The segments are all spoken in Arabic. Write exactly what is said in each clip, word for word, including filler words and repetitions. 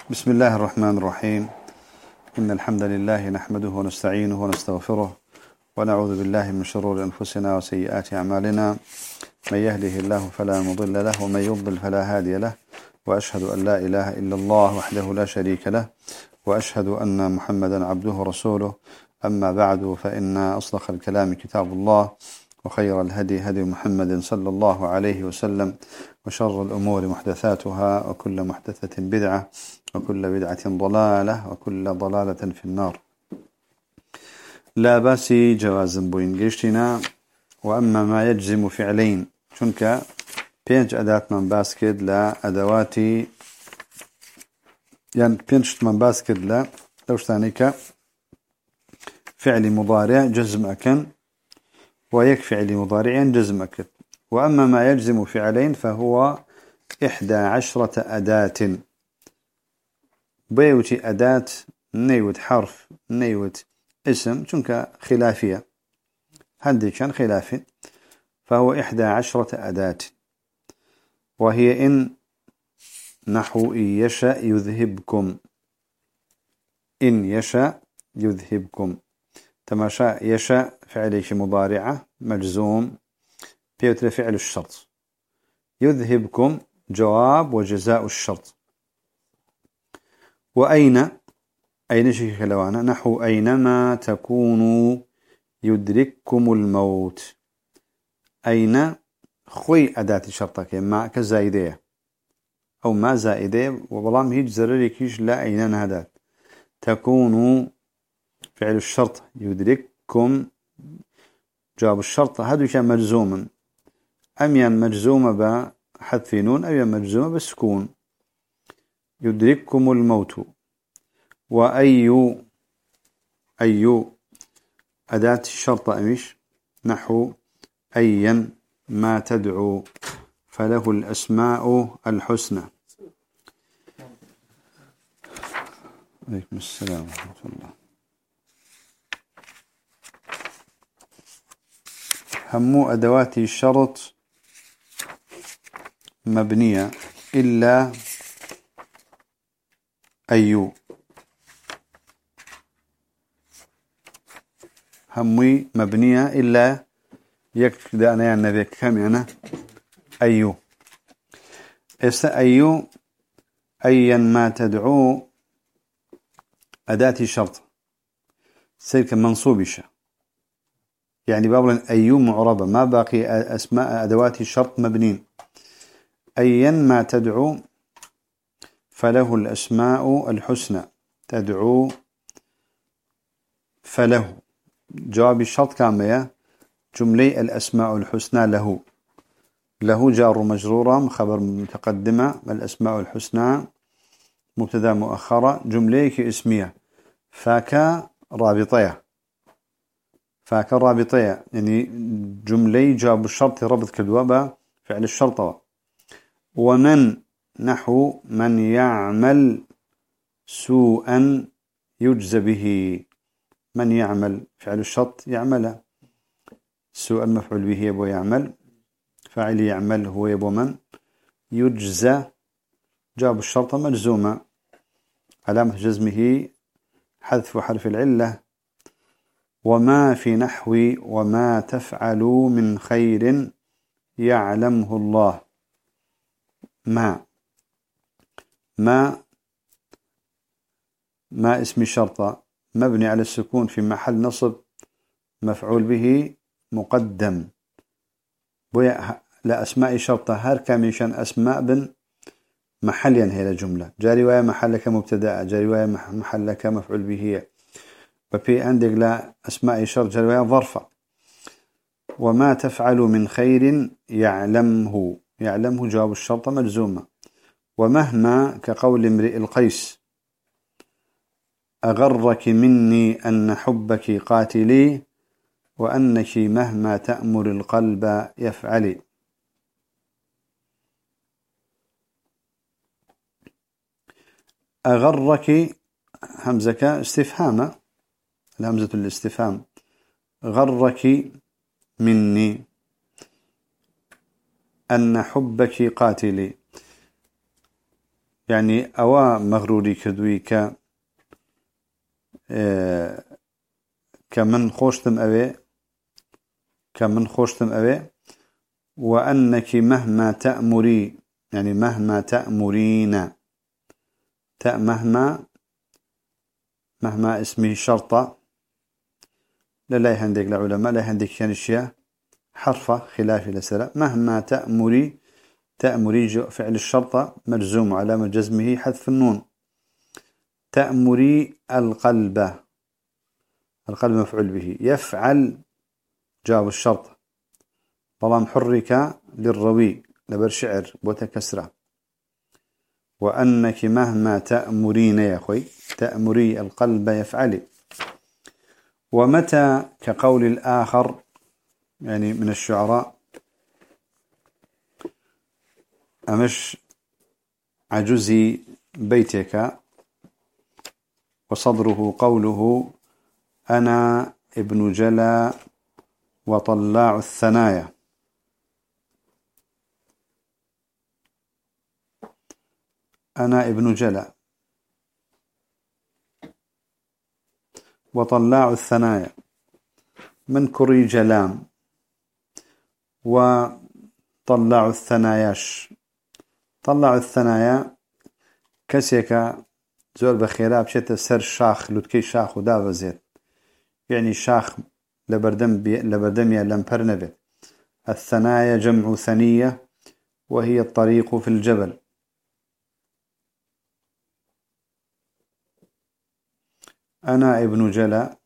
بسم الله الرحمن الرحيم. إن الحمد لله نحمده ونستعينه ونستغفره ونعوذ بالله من شرور أنفسنا وسيئات أعمالنا. من يهده الله فلا مضل له ومن يضلل فلا هادي له، وأشهد أن لا إله إلا الله وحده لا شريك له، وأشهد أن محمدا عبده ورسوله. أما بعد، فإن أصدق الكلام كتاب الله، وخير الهدي هدي محمد صلى الله عليه وسلم، وشر الأمور محدثاتها، وكل محدثة بدعة، وكل بدعة ضلالة، وكل ضلالة في النار. لا باس جواز بوين قشتنا. وأما ما يجزم فعلين، شنك بينج أداة من باسكد لا أدواتي، يعني بينج من باسكد لا لوشتانيك فعل مضارع جزم أكن، ويكفي فعل مضارع جزم أكن. وأما ما يجزم فعلين فهو إحدى عشرة أداة. بيوتي أداة نيوت حرف نيوت اسم، شنك خلافية هندي كان خلافي، فهو إحدى عشرة أداة. وهي إن نحو إن يشأ يذهبكم، إن يشأ يذهبكم. تماشى يشأ فعليش مضارعة مجزوم بيوتر فعل الشرط، يذهبكم جواب وجزاء الشرط. وأين أين شيء خلوانا نحو أينما تكونوا يدرككم الموت. أين خوي أداة شرطك ما كزايدية أو ما زائدة، وبلام هيج زرريكيش لا أين نهدات. تكونوا فعل الشرط، يدرككم جواب الشرط، هذا كان مجزوما، أميا مجزومة بحذف نون، أميا مجزومة بالسكون. يدرككم الموت. وأي أي أداة الشرط أمش نحو أيا ما تدعو فله الأسماء الحسنى. عليكم السلام ورحمة الله. هم أدوات الشرط مبنية إلا أيو. همي مبنية إلا يكفي أنا يعني نبيك كم أنا أيو. إس أيو أيا ما تدعو أداة شرط سيرك منصوبشة، يعني بابلا أيو معربة، ما باقي أسماء أدوات الشرط مبنين. أيا ما تدعو فله الأسماء الحسنى. تدعو فله جواب الشرط كامية جملة الأسماء الحسنى له. له جار مجرورة خبر متقدمة، الأسماء الحسنى مبتدا مؤخرة، جملة اسمية. فاك رابطية، فاك رابطية يعني جملة جواب الشرط ربط كدوابة فعل الشرطة. ومن نحو من يعمل سوءا يجزى به. من يعمل فعل الشرط يعمل، سوء المفعول به يبو يعمل، فاعل يعمل هو يبو من، يجزى جواب الشرط مجزومة، علامة جزمه حذف حرف العلة. وما في نحو وما تفعلوا من خير يعلمه الله. ما ما ما اسم الشرطة مبني على السكون في محل نصب، مفعول به مقدم. بويا لا أسماء شرطة هر كاميشان أسماء بن محل ينهي الجملة، جاري ويا محلك مبتدأ، جاري ويا محلك مفعول به. وفي عندك لا أسماء شرط جاري ويا ظرفة. وما تفعل من خير يعلمه، يعلمه جواب الشرطة مجزومة. ومهما كقول امرئ القيس أغرك مني أن حبك قاتلي، وأنك مهما تأمر القلب يفعلي. أغرك همزك استفهام، الهمزة الاستفهام. غرك مني أن حبك قاتلي، يعني أوا مغروري كدوي ك اه كمن خوشتم أبي كمن خوشتم أبي وأنك مهما تأمري يعني مهما تأمرين تأ مهما مهما اسمه شرطة لا لا يهندك العلماء لا يهندك كان الشيء حرفة خلاف لسلا مهما تأمري تأمري فعل الشرطة مجزوم علامة جزمه حذف النون تأمري القلب القلب مفعول به يفعل جواب الشرط طالما حرك للروي لبر شعر وتكسره وأنك مهما تأمرين يا أخوي تأمري القلب يفعل ومتى كقول الآخر يعني من الشعراء أمش عجزي بيتك وصدره قوله أنا ابن جلا وطلاع الثنايا أنا ابن جلا وطلاع الثنايا من كري جلام وطلاع الثناياش طلاع الثنايا كسيك زور بخيرا بشيت سر شاخ لوتكي شاخ ودابا زيت يعني شاخ لبردم بي لبردميا لمبر نبت الثنايا جمع ثنية وهي الطريق في الجبل أنا ابن جلا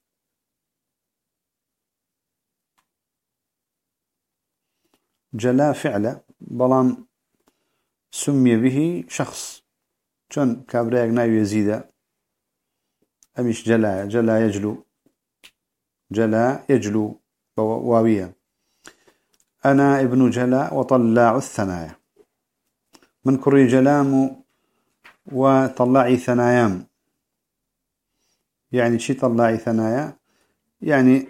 جلا فعل بلان سمي به شخص شون كابريك نايو يزيد أمش جلا جلا يجلو جلا يجلو واوية أنا ابن جلا وطلاع الثنايا من كري جلام وطلعي ثنايام يعني شي طلعي ثنايا يعني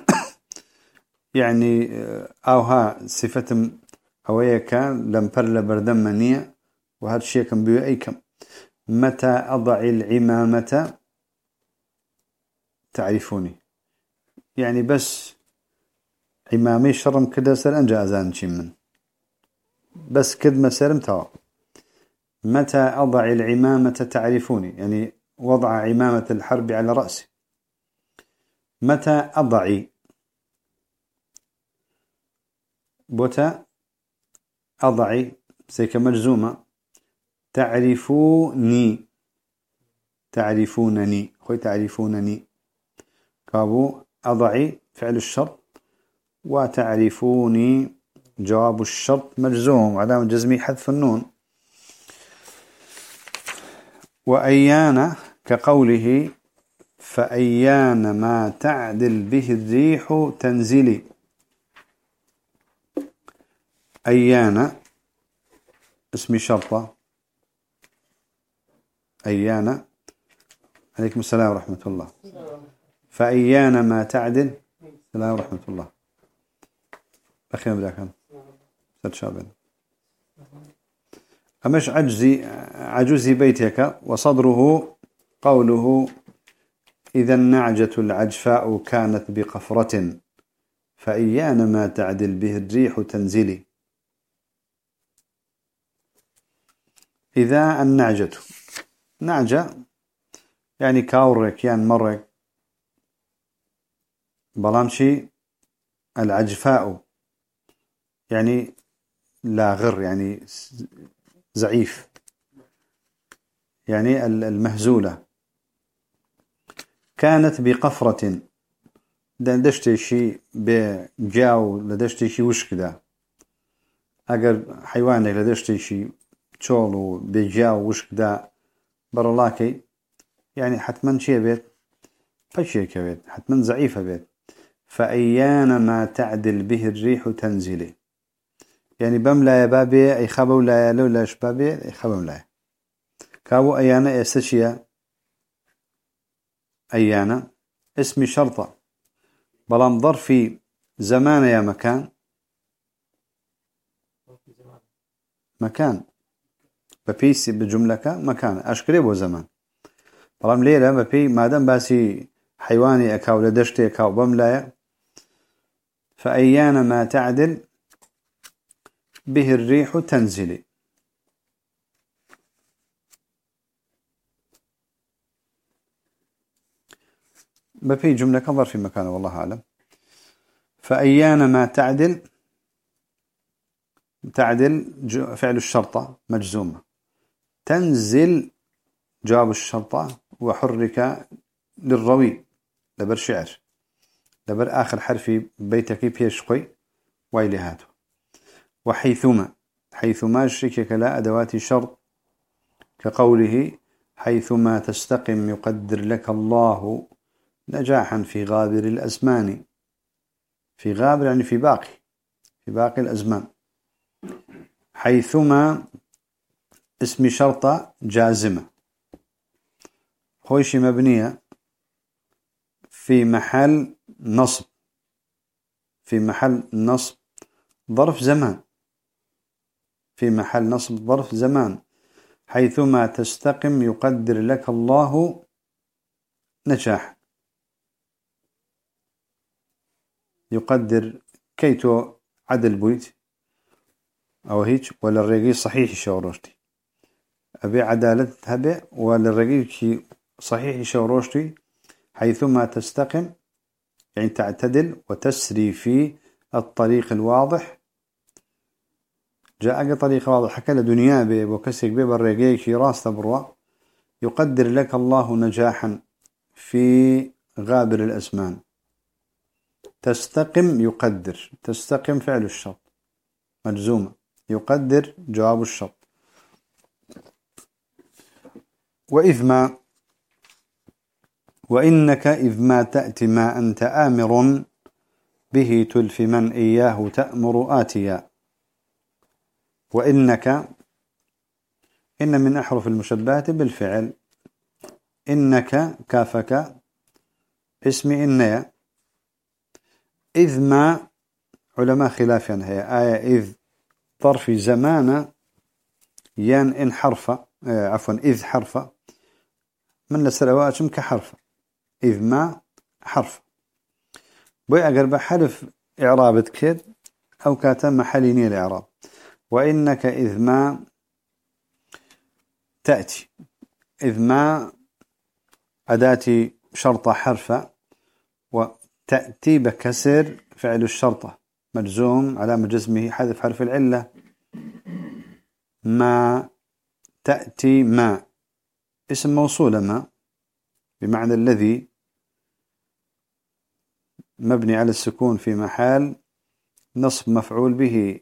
يعني أوها صفة أويا كان لمبر لبردم منية وهذا الشيء كان بيو أي كم متى أضع العمامة تعرفوني يعني بس عمامي شرم كده سر أنجا أزان من بس كدمة سرم توا متى أضع العمامة تعرفوني يعني وضع عمامة الحرب على رأسي متى أضعي بوتا أضعي سيك مجزومة تعرفوني تعرفونني خوي تعرفونني كابو أضعي فعل الشرط وتعرفوني جواب الشرط مجزوم علامة جزمي حذف النون وأيان كقوله فأيان ما تعدل به الريح تنزلي أيان اسم شرطة أيان عليكم السلام ورحمة الله فأيان ما تعدل السلام ورحمة الله أخيرا بذاك ست شابين أمش عجزي عجوزي بيتك وصدره قوله إذا النعجة العجفاء كانت بقفرة فأيان ما تعدل به الريح تنزلي إذا النعجة نعجة يعني كاورك يعني مرك بلامشي العجفاء يعني لا غر يعني زعيف يعني المهزولة كانت بقفرة لدشتي شي بجاو لدشتي شي وش كده أجر حيوانك لدشتي شي تشولو بجاو وش كده برلاكي يعني حتما شي بيت فشي كبيت حتما زعيفة بيت فأيان ما تعدل به الريح تنزلي يعني بملا يا بابي أي خبو لا يا لولا شبابي أي خبو لا كابو أيانا يستشيا أيانا اسم شرطة بلام ظرفي زمان يا مكان مكان ببيس بجملة مكان أشكره وزمان طالما ليلة ببي ما دام باسي حيواني أكاو لدشتي أكاو بملايا فأيان ما تعدل به الريح تنزلي ببي جملة ظرف في مكانه والله أعلم. فأيان ما تعدل تعدل فعل الشرطة مجزومة تنزل جواب الشرطة وحرك للروي لبر شعر لبر آخر حرف بيتك بيشقي ويلهاته. وحيثما حيثما الشكك لا أدوات شرط كقوله حيثما تستقم يقدر لك الله نجاحا في غابر الأزمان. في غابر يعني في باقي في باقي الأزمان. حيثما اسم شرطة جازمة خويش مبنية في محل نصب في محل نصب ظرف زمان في محل نصب ظرف زمان. حيثما تستقم يقدر لك الله نجاح يقدر كيتو عدل بويت أو هيك ولا الرقي صحيح شوروشتي أبي عدالة هبه ولا الرقي صحيح شوروشتي. حيثما تستقم يعني تعتدل وتسري في الطريق الواضح. جاء طريق واضح حكى لدنيا بي وكسك بي بالرقي في راس تبروا يقدر لك الله نجاحا في غابر الأزمان. تستقم يقدر تستقم فعل الشرط مجزومة يقدر جواب الشرط. وإذ ما وإنك إذ ما تأتي ما أنت آمر به تلف من إياه تأمر آتيا. وإنك إن من أحرف المشبهات بالفعل. إنك كافك اسم إنيا. إذ ما علماء خلافا هي آية إذ ظرف زمان يان إن حرفة عفوا إذ حرفة من لسلواتهم كحرف إذ ما حرف بوي أقرب حرف إعرابت كد أو كاتم محليني الإعراب. وإنك إذ ما تأتي إذ ما أداتي شرطة حرفة وتأتي بكسر فعل الشرطة مجزوم على جزمه حذف حرف العلة. ما تأتي ما اسم موصول ما بمعنى الذي مبني على السكون في محل نصب مفعول به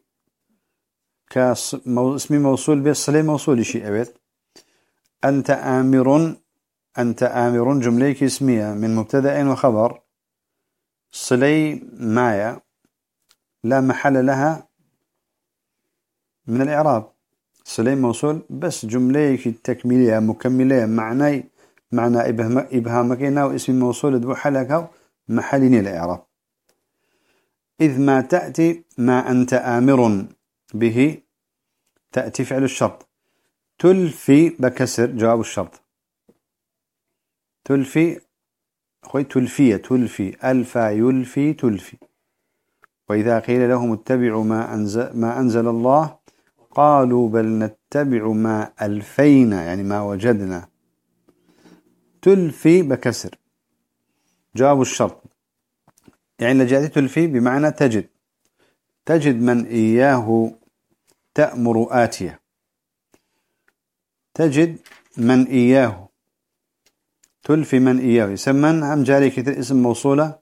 كاسم موصول بالصلة موصول شيء أبد. أنت آمر أنت آمر جملة اسمية من مبتدأ وخبر صلي مايا لا محل لها من الإعراب. صلي موصول بس جملة تكميلية مكملة معنى معنى إبهامكينا واسم موصول دبو حلقه محلين الإعراب. إذ ما تأتي ما أنت آمر به تأتي فعل الشرط. تلفي بكسر جواب الشرط. تلفي خوي تلفية تلفي ألفا يلفي تلفي. وإذا قيل لهم اتبعوا ما أنزل, ما أنزل الله قالوا بل نتبع ما ألفينا يعني ما وجدنا. تلفي بكسر جواب الشرط يعني لجأتي تلفي بمعنى تجد تجد من إياه تأمر آتية. تجد من إياه تلفي من إياه يسمى عم جاري كتير اسم موصولة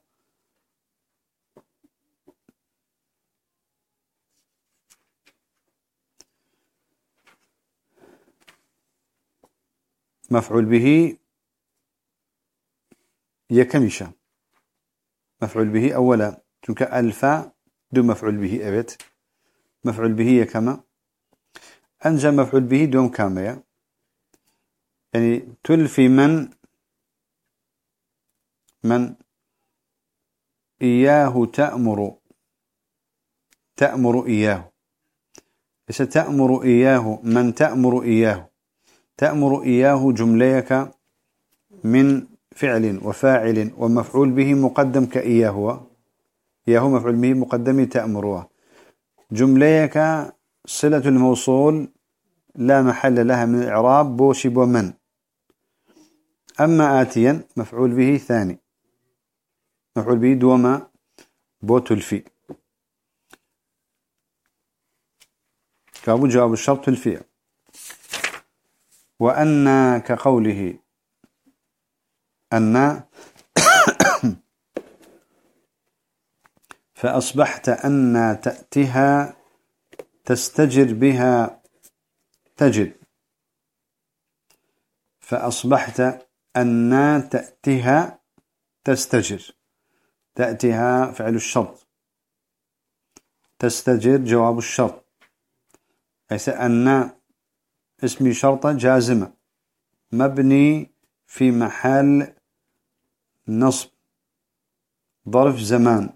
مفعول به يكمشة مفعول به أولا تلك ألفا دو مفعول به أبت مفعول به يكما أنجى مفعول به دوم كامية يعني تلفي من من إياه تأمر تأمر إياه ستأمر إياه من تأمر إياه تأمر إياه جمليك من فعل وفاعل ومفعول به مقدم كإياه إياه مفعول به مقدم تأمره جمليك صلة الموصول لا محل لها من الإعراب بوشب ومن أما آتيا مفعول به ثاني مفعول به دوما بوت الفي كابو جواب الشرط الفي وأن كقوله أن فأصبحت أن تأتيها تستجر بها تجد فأصبحت أن تأتيها تستجر تأتيها فعل الشرط تستجر جواب الشرط أي أن اسم شرطة جازمة مبني في محل نصب ظرف زمان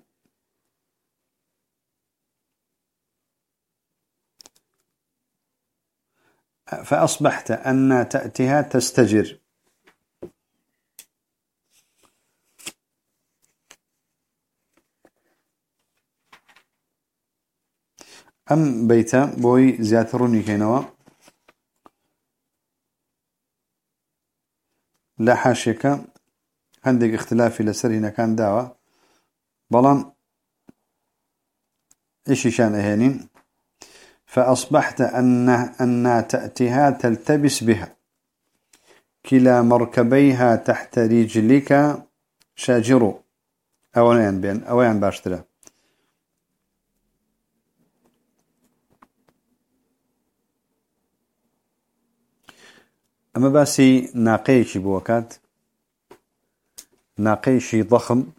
فأصبحت أن تأتيها تستجر أم بيتا بوي زياتروني كينوا لا حاشك عندك اختلاف لسر هنا كان دعوة بلان إيش شان أهانين فأصبحت أن أن تأتيها تلتبس بها كلا مركبيها تحت رجلك شاجر أوين بين أوين باشترا أما باسي ناقيشي بوكات ناقيشي ضخم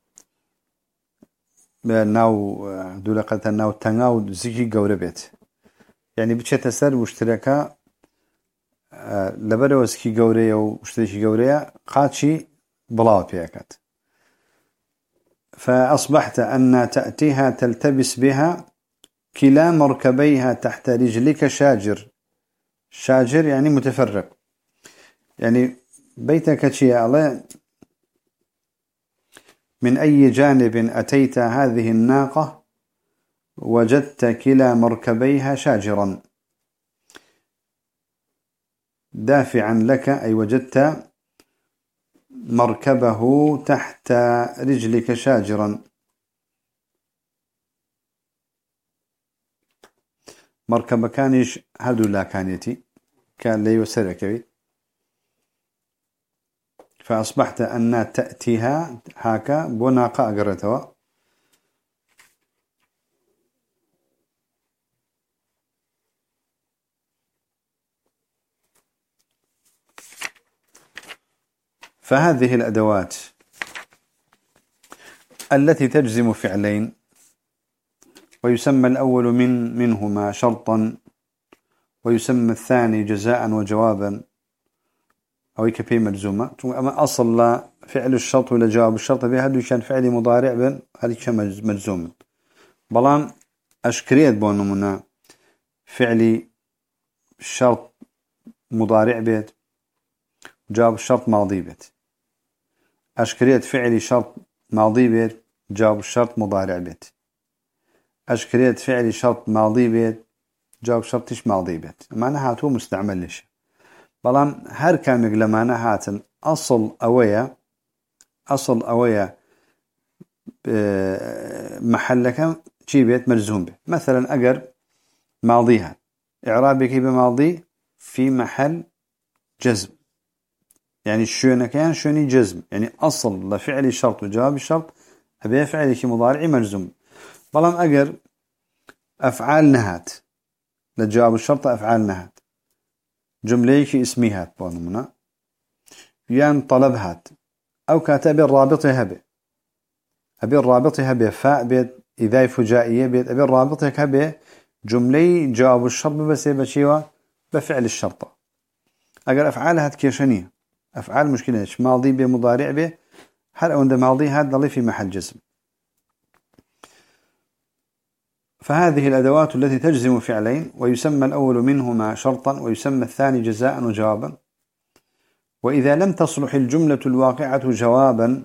ناو دولقة ناو تناو زيجي قوربت يعني بتشت سر واشتراكا لبرو اسكي قورية واشتريكي قورية قاتشي بلاوت بيكات فأصبحت أن تأتيها تلتبس بها كلا مركبيها تحت رجلك شاجر شاجر يعني متفرق يعني بيتك شيء الله من أي جانب أتيت هذه الناقة وجدت كلا مركبيها شاجرا دافعا لك أي وجدت مركبه تحت رجلك شاجرا مركب كانش هدو لا كانيتي كان لي وسركوي فأصبحت أن تأتيها هاكا بناقة أقرتها فهذه الأدوات التي تجزم فعلين ويسمى الأول من منهما شرطا ويسمى الثاني جزاء وجوابا أو كفي مجزومة أما أصل لا فعل الشرط ولا جواب الشرط بها هذا كان فعل مضارع بن هذا كان مجزوم بلان أشكريت بونمنا فعل الشرط مضارع بيت جواب الشرط ماضي بيت أشكريت فعل شرط ماضي بيت جواب الشرط مضارع بيت أشكريت فعل شرط ماضي بيت جواب شرطش ماضي بيت معناها هاتو مستعمل ليش بلان هر كامل لمانا هاتن أصل أويا أصل أويا محلك شي بيت مجزوم به مثلا أجر ماضيها إعرابك بماضي في محل جزم يعني شونك يعني شوني جزم يعني أصل لفعل الشرط وجواب الشرط أبي فعلك مضارع مجزوم بلان أجر أفعال نهات لجواب الشرط أفعال نهات جمليك اسميهات بونمنا يان طلبهات أو كاتب الرابط هبه أبي الرابط هبه فاء بيت إذا فجائية بيت أبي الرابط هبه جملي جواب الشرط بس بشيوا بفعل الشرطة أجر أفعالها كيشانية أفعال مشكلة ماضي بمضارع به هل عند ماضي هذا ضل في محل جزم فهذه الأدوات التي تجزم فعلين، ويسمى الأول منهما شرطا ويسمى الثاني جزاء وجوابا. وإذا لم تصلح الجملة الواقعة جوابا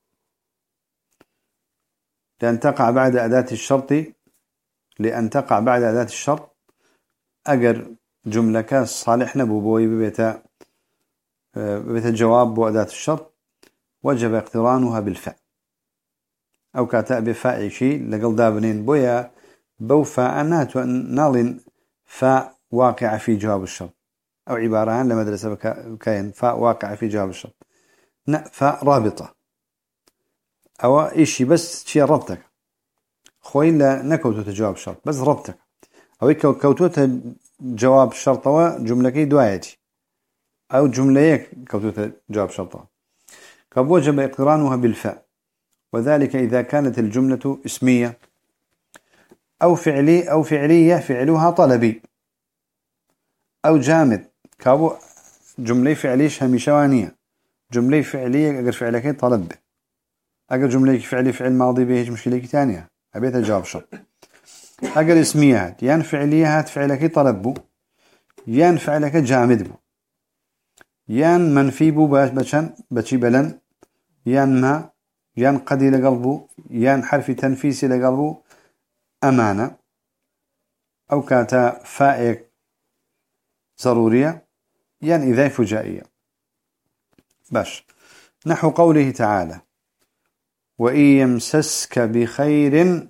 لأن تقع بعد أداة الشرط لأن تقع بعد أداة الشرط أجر جملة كاس صالح نبو بوي ببيتا ببيتا جواب بأداة الشرط وجب اقترانها بالفاء أو كاتاء بفاء شيء لقل دابنين بويا بوفاء نات نال فاء واقع في جواب الشرط أو عبارة عن لمدرسة كاين فاء واقع في جواب الشرط فاء رابطة أو إشي بس شيء ربطك خوي لا نكوتو جواب الشرط بس ربطك أو كوتو جواب الشرط وجملة كي دوايتي أو جملة كوتو جواب الشرط كوجب اقترانها بالفاء، وذلك إذا كانت الجملة اسمية أو فعلي أو فعلية فعلها طلبي أو جامد كابو جملة فعليش هميشوانية جملة فعلية أجر فعلك طلب أجر جملة فعلي فعل ماضي به مشكلة ثانية أبيت جواب شرط. أجر اسمية هات يان فعلية هات فعلك طلب يان فعلك جامد بو يان منفي بو باش بشن بشي بلن يان ما يان قدي لقلبه يان حرف تنفيسي لقلبه أمانة أو كاتا فائق ضرورية يان إذا فجائية. باش نحو قوله تعالى وإن يمسسك بخير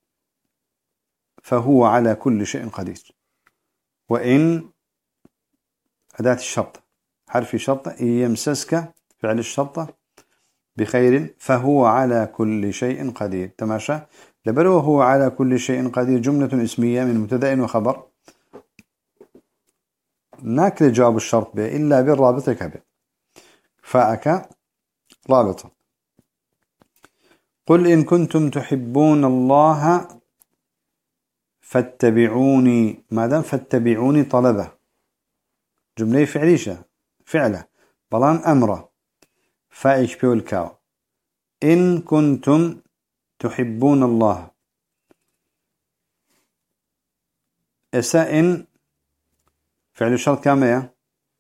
فهو على كل شيء قدير. وإن أداة الشرط حرف شرط إن يمسسك فعل الشرط بخير فهو على كل شيء قدير تماشى لبلو هو على كل شيء قدير جملة اسمية من مبتدأ وخبر ناكل جواب الشرط به إلا بالرابطة كبه فأك رابطة. قل إن كنتم تحبون الله فاتبعوني ما دام فاتبعوني طلبه جملة فعليشة فعله بلان أمره فايش بيو الكاو إن كنتم تحبون الله إسا إن فعل الشرط كام يا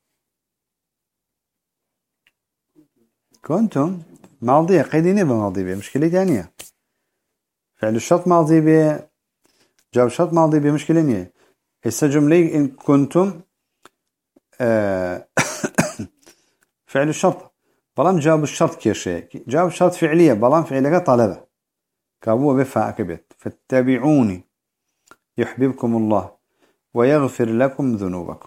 كنتم ماضية قيديني بماضي بيه مشكلة ثانية فعل الشرط ماضي بيه جواب الشرط ماضي بيه مشكلة ثانية إسا جملة إن كنتم آه فعل الشرط بلان جواب الشرط كيشي جواب الشرط فعلية بلان فعلك طلبة كابوه بفاء كبيت فاتبعوني يحببكم الله ويغفر لكم ذنوبكم.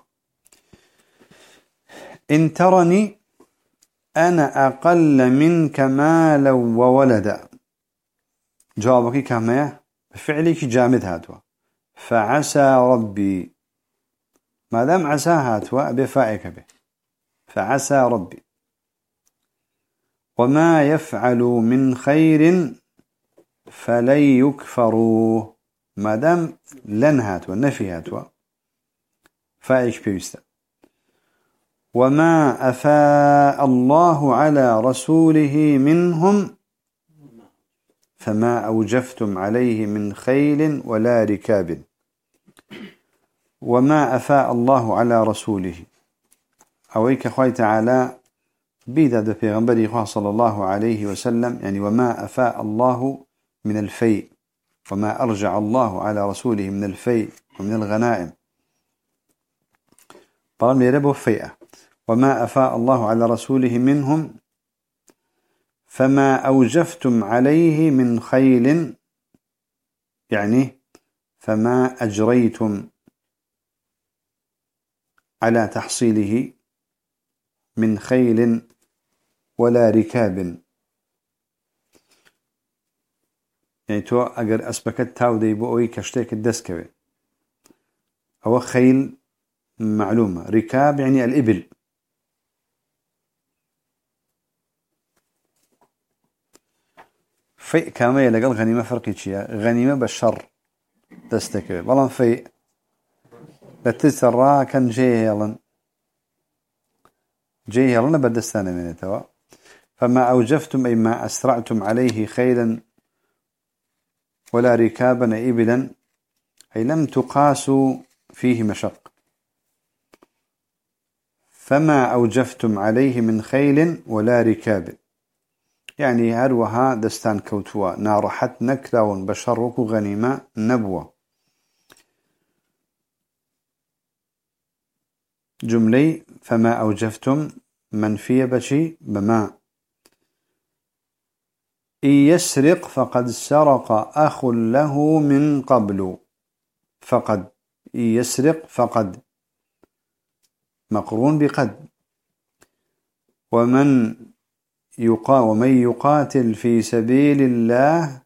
إن ترني أنا أقل منك مالا وولدا جوابك كما فعلك جامد هاتوا فعسى ربي ما دام عسى هاتوا بفاء به فعسى ربي وما يفعلوا من خير فلن يكفروا ما دام لن هاتوا النفي هاتوا فايش بيستا. وما أفاء الله على رسوله منهم فما أوجفتم عليه من خيل ولا ركاب. وما أفاء الله على رسوله أويك أخوي تعالى بيدا في غنبري صلى الله عليه وسلم يعني وما أفاء الله من الفيء وما أرجع الله على رسوله من الفيء ومن الغنائم طالما يربوا فيئة وما أفاء الله على رسوله منهم فما أوجفتم عليه من خيل يعني فما أجريتم على تحصيله من خيل ولا ركاب يعني تو أجر أسبكت تاو دي بوي كشتيك الدسكوي أو خيل معلومة ركاب يعني الإبل في كامية لقل غنيمة فرقي شيء غنيمة بالشر دستكوي بلان في لتسرى كان جيه يلن جيه يلن بدستانه من توا فما أوجفتم أي ما أسرعتم عليه خيلا ولا ركابا إبلا أي لم تقاسوا فيه مشق. فما أوجفتم عليه من خيل ولا ركاب، يعني هروها دستان كوتوا نارحت نكراون بشرك غنيمة نبوة. جملي فما أوجفتم منفية بشي بما. إن يسرق فقد سرق أخ له من قبل. فقد إن يسرق فقد مقرون بقد. ومن يقا ومن يقاتل في سبيل الله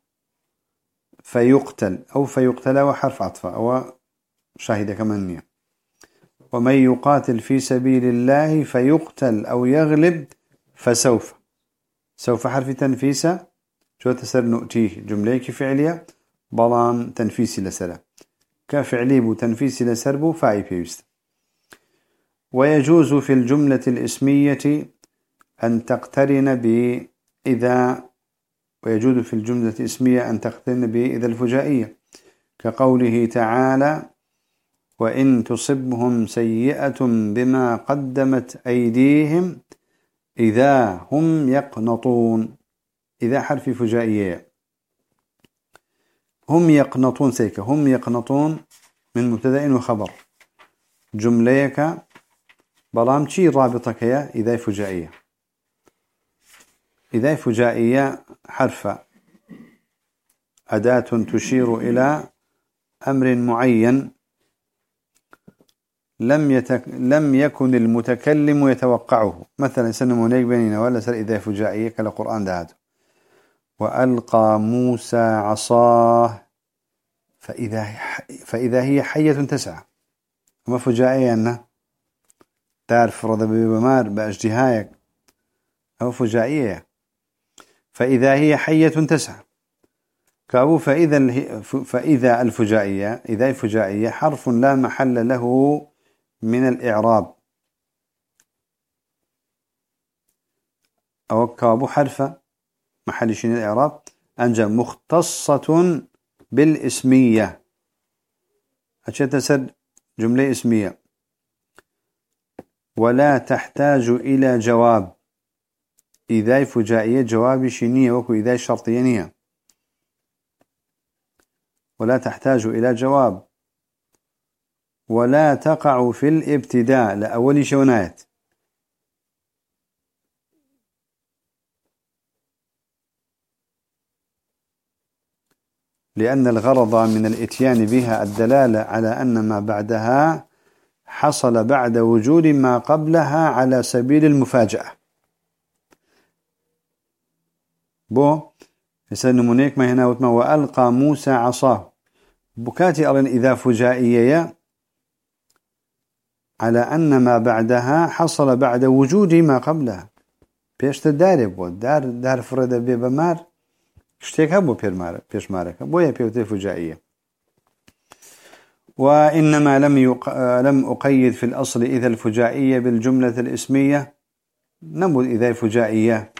فيقتل أو فيقتل وحرف عطف أو شاهد كمان. ومن يقاتل في سبيل الله فيقتل أو يغلب فسوف. سوف حرف تنفيسة شو تسر نؤتيه جملة كفعلية بلان تنفيسي لسرة كفعلي بو تنفيسي لسربو فاعي بيست. ويجوز في الجملة الاسمية أن تقترن بإذا ويجوز في الجملة الاسمية أن تقترن بإذا الفجائية كقوله تعالى وإن تصبهم سيئة بما قدمت أيديهم إذا هم يقنطون. إذا حرف فجائية هم يقنطون سيكا هم يقنطون من مبتدأ وخبر جمليك بلام شي رابطك يا إذا فجائية. إذا فجائية حرف أداة تشير إلى أمر معين لم يتك... لم يكن المتكلم يتوقعه. مثلا سنمونيك بيننا ولا سر إذا فجائية كالقرآن دهاته وألقى موسى عصاه فإذا فإذا هي حية تسعى. وما فجائية أنه تعرف رضا بمار بأجدهايك أو فجائية. فإذا هي حية تسعى كأبو فإذا فإذا الفجائية إذا الفجائية حرف لا محل له من الإعراب أو كأبو حرف محل شين الإعراب أنجا مختصة بالاسمية. أشياء تسد جملة اسمية ولا تحتاج إلى جواب. إذا فجائية جواب شينية وكو إذا شرطية ولا تحتاج إلى جواب. ولا تقع في الابتداء لأول شونات لأن الغرض من الإتيان بها الدلالة على أن ما بعدها حصل بعد وجود ما قبلها على سبيل المفاجأة. بو مثل نمونيك ما هنا وتما وألقى موسى عصاه بكاتي أرن إذا فجائية على أن ما بعدها حصل بعد وجود ما قبلها. بيشت الدارب دار دار فرد ببمار اشتيك هبو بيش مارك بويا بيوتي فجائية. وإنما لم يق... لم أقيد في الأصل إذا الفجائية بالجملة الاسمية نمو إذا فجائية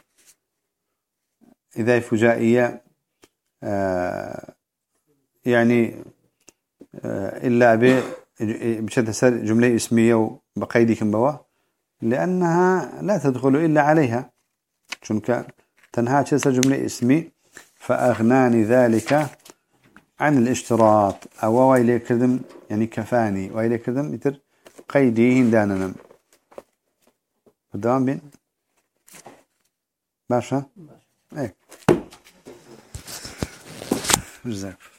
إذا فجائية آه يعني آه إلا ب بشتى جملة اسمية وبقيد كمبوا لأنها لا تدخل إلا عليها شنك تنهى شتى جملة اسمي فأغناني ذلك عن الاشتراط أو ويلي كذم يعني كفاني ويلي كذم يتر قيديه داننا قدام بين باشا ايه جزاك